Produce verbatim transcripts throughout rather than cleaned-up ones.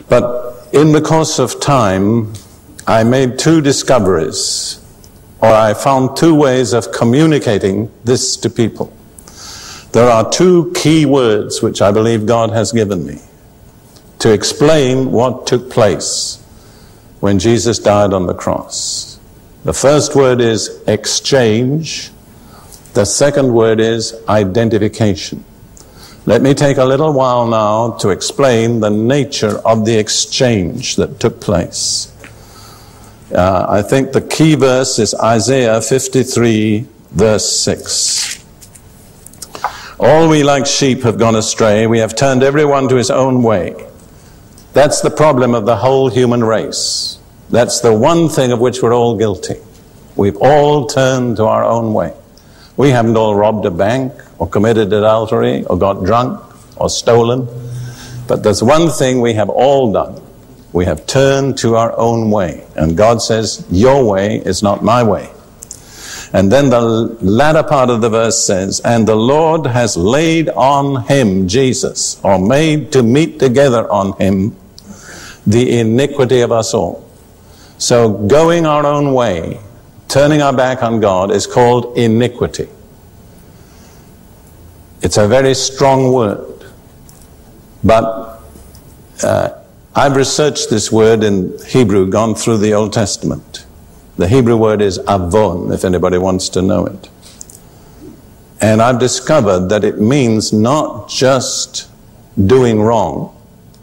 But in the course of time, I made two discoveries, or I found two ways of communicating this to people. There are two key words which I believe God has given me to explain what took place when Jesus died on the cross. The first word is exchange. The second word is identification. Let me take a little while now to explain the nature of the exchange that took place. Uh, I think the key verse is Isaiah fifty-three, verse six. All we like sheep have gone astray. We have turned everyone to his own way. That's the problem of the whole human race. That's the one thing of which we're all guilty. We've all turned to our own way. We haven't all robbed a bank or committed adultery or got drunk or stolen. But there's one thing we have all done. We have turned to our own way. And God says, your way is not my way. And then the latter part of the verse says, and the Lord has laid on him, Jesus, or made to meet together on him, the iniquity of us all. So going our own way, turning our back on God, is called iniquity. It's a very strong word. But uh, I've researched this word in Hebrew, gone through the Old Testament. The Hebrew word is avon, if anybody wants to know it. And I've discovered that it means not just doing wrong,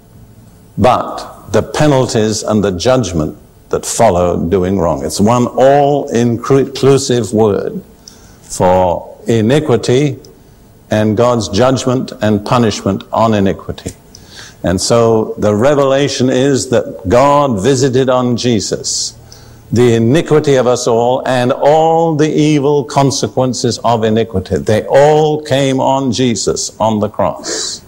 but the penalties and the judgment that follow doing wrong. It's one all-inclusive word for iniquity and God's judgment and punishment on iniquity. And so the revelation is that God visited on Jesus the iniquity of us all and all the evil consequences of iniquity. They all came on Jesus on the cross.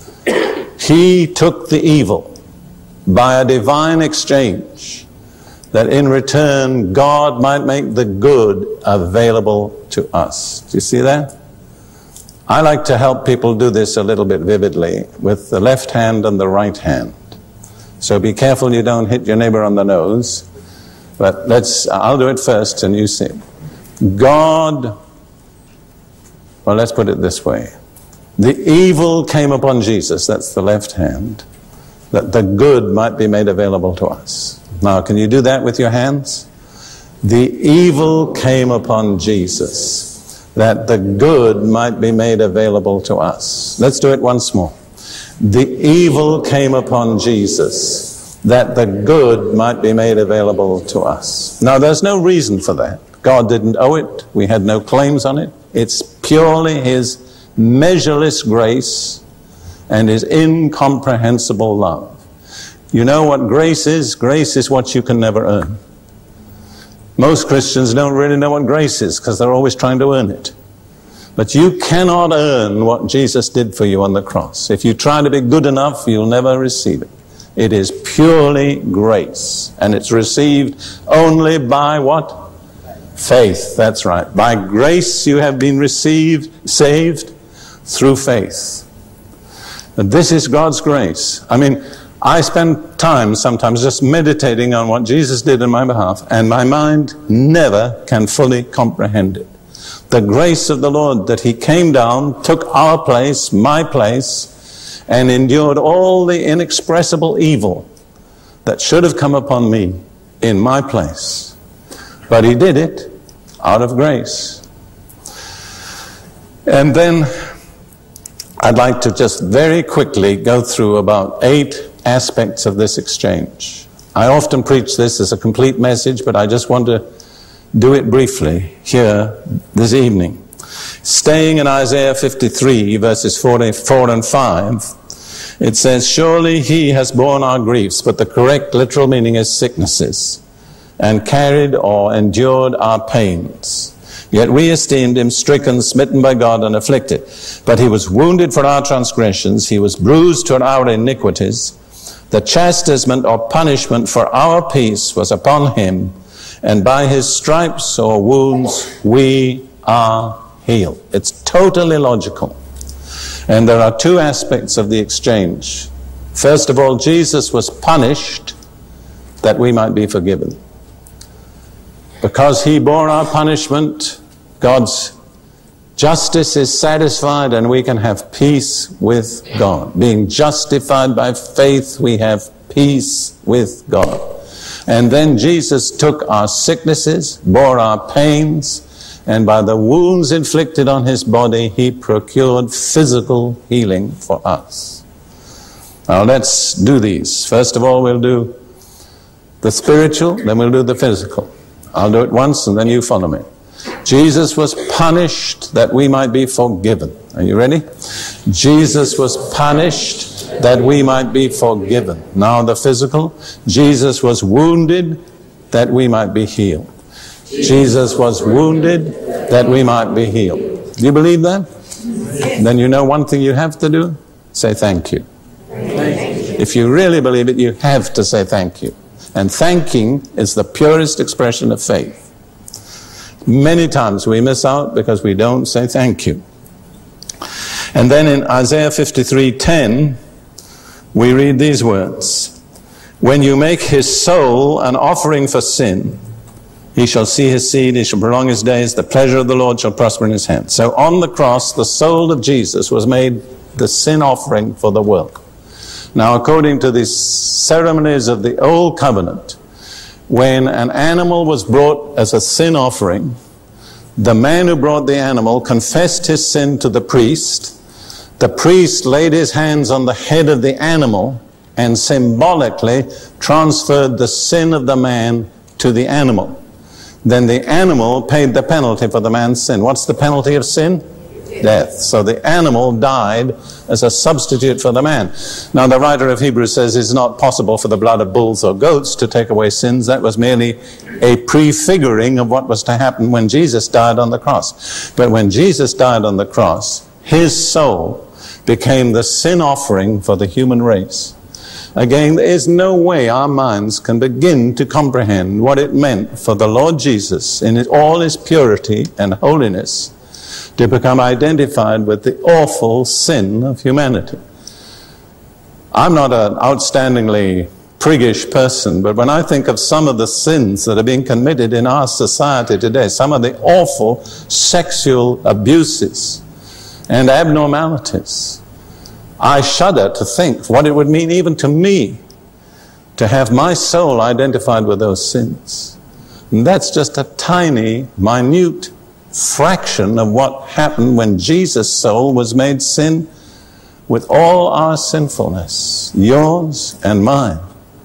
He took the evil by a divine exchange, that in return God might make the good available to us. Do you see that? I like to help people do this a little bit vividly with the left hand and the right hand. So be careful you don't hit your neighbor on the nose. But let's, I'll do it first and you see. God, well, let's put it this way. The evil came upon Jesus, that's the left hand, that the good might be made available to us. Now, can you do that with your hands? The evil came upon Jesus, that the good might be made available to us. Let's do it once more. The evil came upon Jesus, that the good might be made available to us. Now, there's no reason for that. God didn't owe it. We had no claims on it. It's purely his measureless grace and his incomprehensible love. You know what grace is? Grace is what you can never earn. Most Christians don't really know what grace is because they're always trying to earn it. But you cannot earn what Jesus did for you on the cross. If you try to be good enough, you'll never receive it. It is purely grace. And it's received only by what? Faith. That's right. By grace you have been received, saved through faith. And this is God's grace. I mean, I spend time sometimes just meditating on what Jesus did in my behalf, and my mind never can fully comprehend it. The grace of the Lord, that he came down, took our place, my place, and endured all the inexpressible evil that should have come upon me in my place. But he did it out of grace. And then I'd like to just very quickly go through about eight aspects of this exchange. I often preach this as a complete message, but I just want to do it briefly here this evening. Staying in Isaiah fifty-three, verses four and five, it says, surely he has borne our griefs, but the correct literal meaning is sicknesses, and carried or endured our pains. Yet we esteemed him stricken, smitten by God, and afflicted. But he was wounded for our transgressions, he was bruised for our iniquities. The chastisement or punishment for our peace was upon him, and by his stripes or wounds we are healed. It's totally logical. And there are two aspects of the exchange First of all, Jesus was punished that we might be forgiven. Because he bore our punishment, God's justice is satisfied and we can have peace with God. Being justified by faith, we have peace with God. And then Jesus took our sicknesses, bore our pains, and by the wounds inflicted on his body, he procured physical healing for us. Now let's do these. First of all, we'll do the spiritual, then we'll do the physical. I'll do it once and then you follow me. Jesus was punished that we might be forgiven. Are you ready? Jesus was punished that we might be forgiven. Now the physical. Jesus was wounded that we might be healed. Jesus was wounded that we might be healed. Do you believe that? Then you know one thing you have to do? Say thank you. If you really believe it, you have to say thank you. And thanking is the purest expression of faith. Many times we miss out because we don't say thank you. And then in Isaiah fifty-three ten, we read these words. When you make his soul an offering for sin, he shall see his seed, he shall prolong his days, the pleasure of the Lord shall prosper in his hand. So on the cross, the soul of Jesus was made the sin offering for the world. Now, according to the ceremonies of the Old Covenant, when an animal was brought as a sin offering, the man who brought the animal confessed his sin to the priest. The priest laid his hands on the head of the animal and symbolically transferred the sin of the man to the animal. Then the animal paid the penalty for the man's sin. What's the penalty of sin? Death. So the animal died as a substitute for the man. Now the writer of Hebrews says it's not possible for the blood of bulls or goats to take away sins. That was merely a prefiguring of what was to happen when Jesus died on the cross. But when Jesus died on the cross, his soul became the sin offering for the human race. Again, there is no way our minds can begin to comprehend what it meant for the Lord Jesus in all his purity and holiness to become identified with the awful sin of humanity. I'm not an outstandingly priggish person, but when I think of some of the sins that are being committed in our society today, some of the awful sexual abuses and abnormalities, I shudder to think what it would mean even to me to have my soul identified with those sins. And that's just a tiny, minute fraction of what happened when Jesus' soul was made sin with all our sinfulness, yours and mine.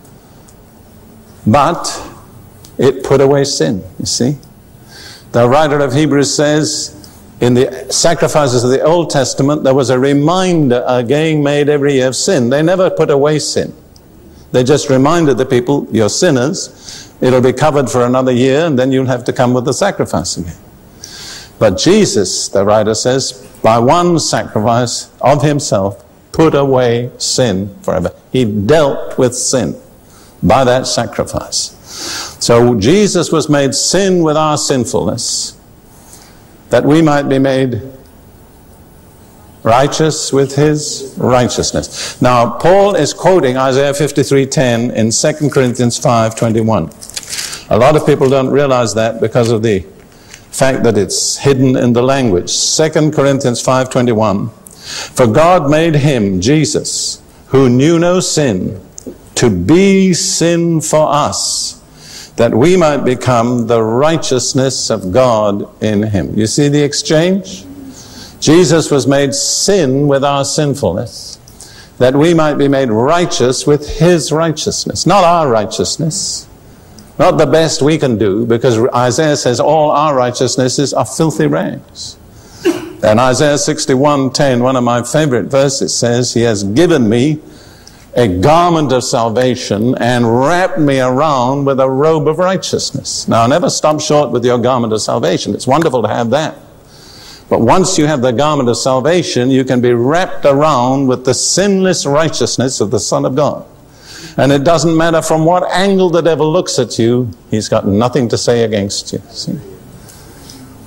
But it put away sin, you see. The writer of Hebrews says, in the sacrifices of the Old Testament, there was a reminder again made every year of sin. They never put away sin. They just reminded the people, you're sinners, it'll be covered for another year, and then you'll have to come with the sacrifice again. But Jesus, the writer says, by one sacrifice of himself, put away sin forever. He dealt with sin by that sacrifice. So Jesus was made sin with our sinfulness, that we might be made righteous with his righteousness. Now, Paul is quoting Isaiah fifty-three ten in Second Corinthians five twenty-one. A lot of people don't realize that because of the fact that it's hidden in the language. Second Corinthians five twenty-one. For God made him, Jesus, who knew no sin, to be sin for us, that we might become the righteousness of God in him. You see the exchange? Jesus was made sin with our sinfulness, that we might be made righteous with his righteousness. Not our righteousness, not the best we can do, because Isaiah says all our righteousnesses are filthy rags. And Isaiah sixty-one ten, one of my favorite verses, says, he has given me a garment of salvation and wrapped me around with a robe of righteousness. Now, never stop short with your garment of salvation. It's wonderful to have that. But once you have the garment of salvation, you can be wrapped around with the sinless righteousness of the Son of God. And it doesn't matter from what angle the devil looks at you, he's got nothing to say against you. See?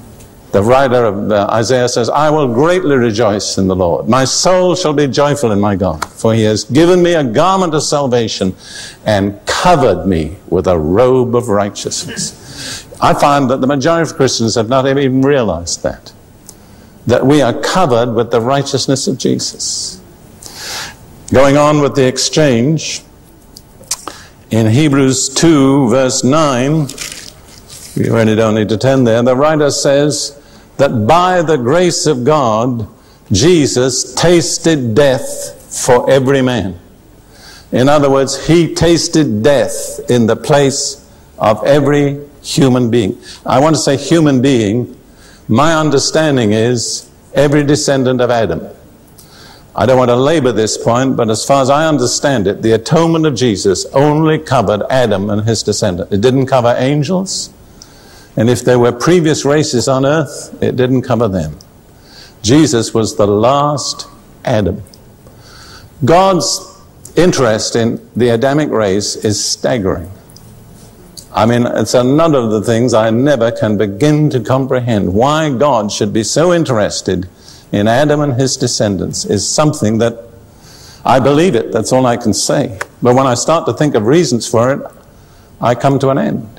The writer of uh, Isaiah says, I will greatly rejoice in the Lord. My soul shall be joyful in my God, for he has given me a garment of salvation and covered me with a robe of righteousness. I find that the majority of Christians have not even realized that, that we are covered with the righteousness of Jesus. Going on with the exchange, in Hebrews two, verse nine, we really don't need to turn there, the writer says that by the grace of God, Jesus tasted death for every man. In other words, he tasted death in the place of every human being. I want to say human being. My understanding is every descendant of Adam. I don't want to labor this point, but as far as I understand it, the atonement of Jesus only covered Adam and his descendant. It didn't cover angels. And if there were previous races on earth, it didn't cover them. Jesus was the last Adam. God's interest in the Adamic race is staggering. I mean, it's another of the things I never can begin to comprehend. Why God should be so interested in Adam and his descendants is something that I believe it. That's all I can say. But when I start to think of reasons for it, I come to an end.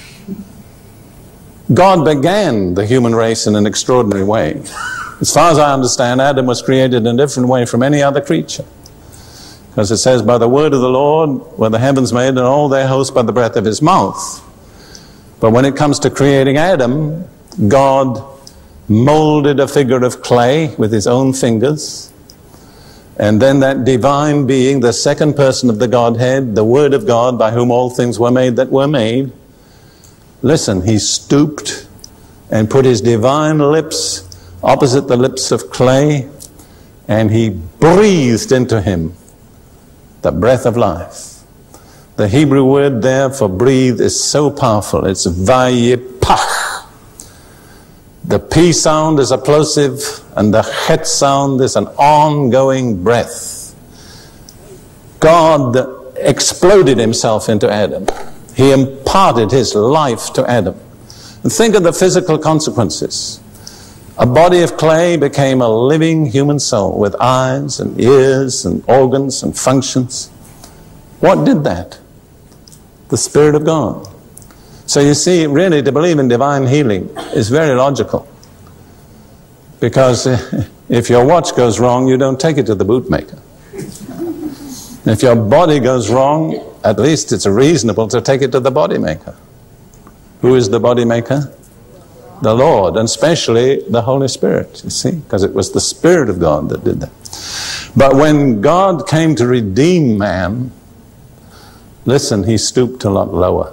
God began the human race in an extraordinary way. As far as I understand, Adam was created in a different way from any other creature. Because it says, by the word of the Lord were the heavens made, and all their hosts by the breath of his mouth. But when it comes to creating Adam, God molded a figure of clay with his own fingers. And then that divine being, the second person of the Godhead, the Word of God, by whom all things were made that were made, listen, he stooped and put his divine lips opposite the lips of clay, and he breathed into him the breath of life. The Hebrew word there for breathe is so powerful. It's vayipach. The P sound is a plosive, and the het sound is an ongoing breath. God exploded himself into Adam. He imparted his life to Adam. And think of the physical consequences. A body of clay became a living human soul with eyes and ears and organs and functions. What did that? The Spirit of God. So you see, really, to believe in divine healing is very logical. Because if your watch goes wrong, you don't take it to the bootmaker. If your body goes wrong, at least it's reasonable to take it to the body maker. Who is the body maker? The Lord, and especially the Holy Spirit, you see, because it was the Spirit of God that did that. But when God came to redeem man, listen, he stooped a lot lower.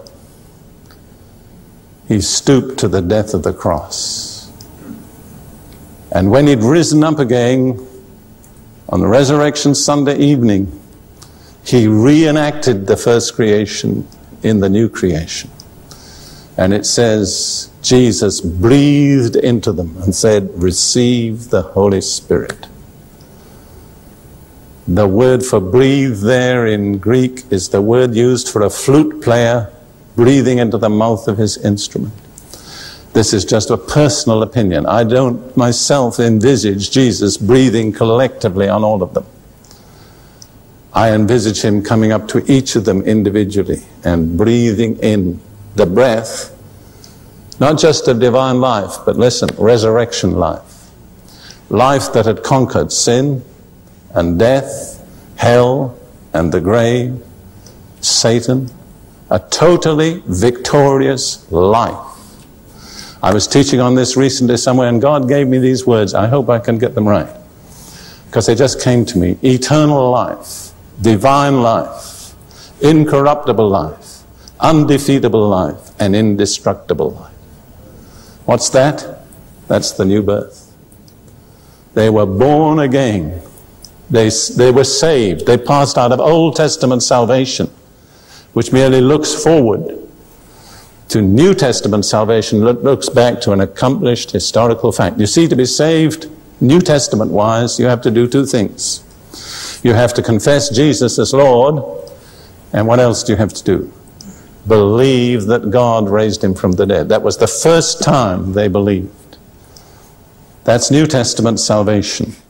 He stooped to the death of the cross. And when he'd risen up again on the Resurrection Sunday evening, he reenacted the first creation in the new creation. And it says, Jesus breathed into them and said, receive the Holy Spirit. The word for breathe there in Greek is the word used for a flute player breathing into the mouth of his instrument. This is just a personal opinion. I don't myself envisage Jesus breathing collectively on all of them. I envisage him coming up to each of them individually and breathing in the breath, not just of divine life, but listen, resurrection life. Life that had conquered sin and death, hell and the grave, Satan, a totally victorious life. I was teaching on this recently somewhere, and God gave me these words. I hope I can get them right, because they just came to me. Eternal life, divine life, incorruptible life, undefeatable life, and indestructible life. What's that? That's the new birth. They were born again. They, they were saved. They passed out of Old Testament salvation, which merely looks forward, to New Testament salvation that looks back to an accomplished historical fact. You see, to be saved New Testament-wise, you have to do two things. You have to confess Jesus as Lord, and what else do you have to do? Believe that God raised him from the dead. That was the first time they believed. That's New Testament salvation.